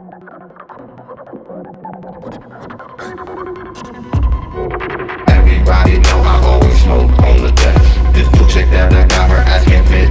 Everybody know I always smoke on the desk. This new chick that I got, her ass can't fit